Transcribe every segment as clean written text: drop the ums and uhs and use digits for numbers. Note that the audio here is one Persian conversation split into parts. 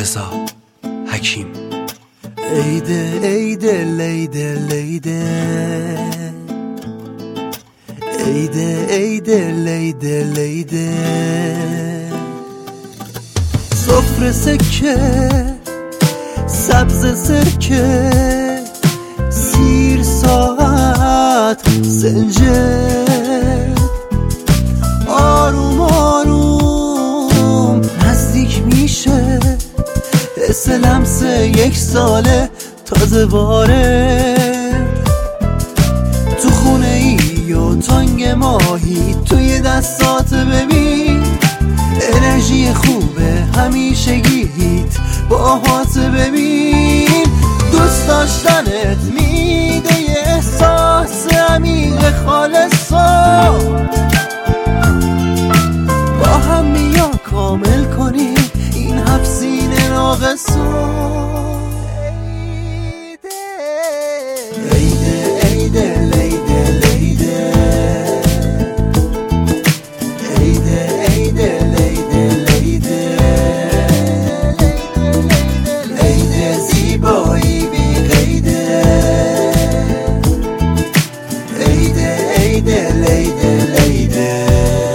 رضا حکیم. عیده عیده لیده لیده، عیده عیده لیده لیده، سفره سکه سبز سرکه، سیر ساعت سنجه، آروم آروم نزدیک میشه، حس لمس یک ساله تازه وارد، تو خونه ای و تانگ ماهی توی دستات ببین، انرژی خوبه همیشگیت باهات ببین، دوست داشتنت میده یه احساس عمیق خالصا، با هم میا کامل کنیم این حفظین ناقصا. عیده عیده لیده لیده، عیده عیده لیده لیده، عیده زیبایی بی قیده، عیده عیده لیده لیده.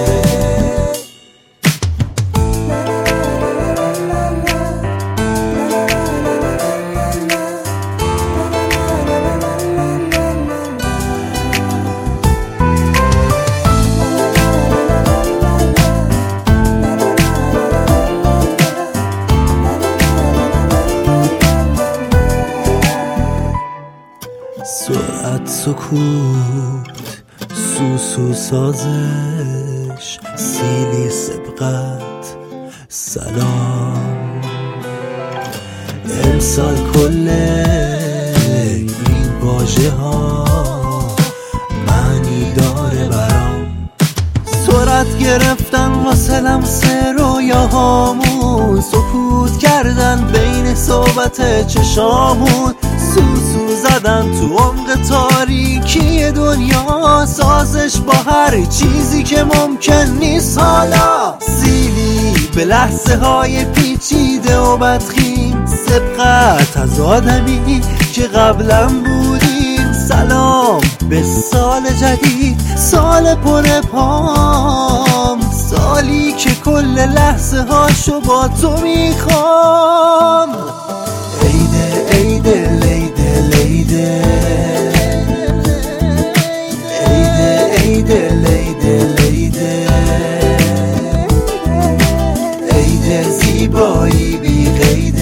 سرعت سکوت سوسو سازش، سیلی سبقت سلام، امسال کل این واژه ها معنی داره برام، سرعت گرفتن واسه لمس رویاهامون، سکوت کردن بین صحبت چشامون، سوسو زدن تو عمق تاریکی دنیا، سازش با هر چیزی که ممکن نیست حالا، سیلی به لحظه های پیچیده و بدخیم، سبقت از آدمی که قبلا بودیم، سلام به سال جدید، سال پر پام، سالی که کل لحظه هاشو با تو میخوام. عیده عیده لیده لیده، عیده عیده لیده لیده، عیده زیبایی بی قیده.